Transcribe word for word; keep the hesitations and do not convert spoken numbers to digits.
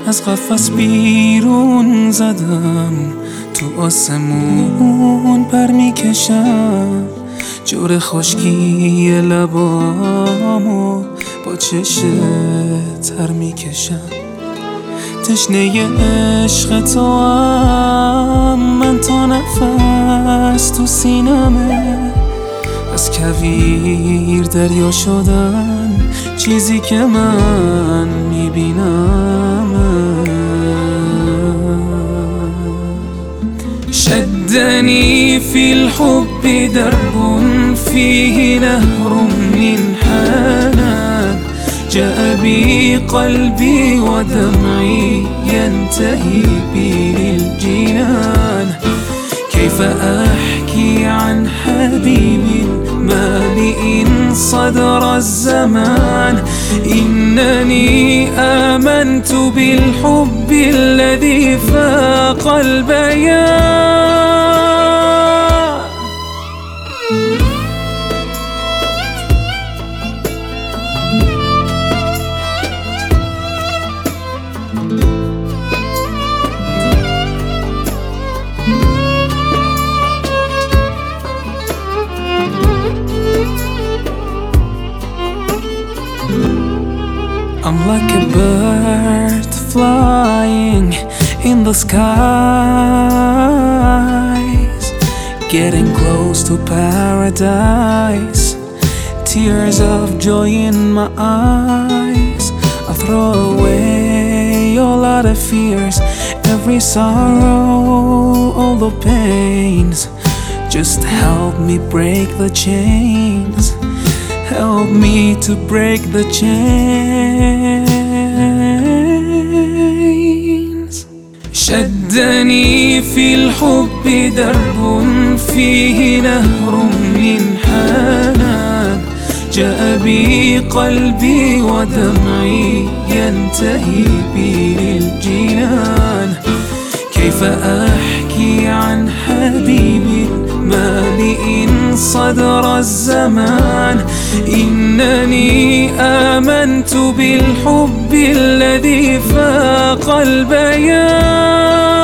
از قفس بیرون زدم، تو آسمون پر میکشم، جور خشکی لبامو با چشم تر میکشم. تشنه عشق تو هم من تا نفس تو سینمه، از کویر دریا شدن چیزی که من میبینم. شدني في الحب درب فيه نهر من حنان، جاء بي قلبي ودمعي ينتهي بي للجنان. كيف أحكي عن حبيب مالئ صدر الزمان؟ إنني آمنت بالحب الذي فاق البيان. I'm like a bird flying in the skies, getting close to paradise. Tears of joy in my eyes, I throw away all other fears, every sorrow, all the pains. Just help me break the chains, help me to break the chains. شدني في الحب درب فيه نهر من حنان، جاء بي قلبي ودمعي ينتهي بي للجنان. كيف أحكي عن حبيب مالئ صدر الزمان؟ إنني آمنت بالحب الذي فاق البيان.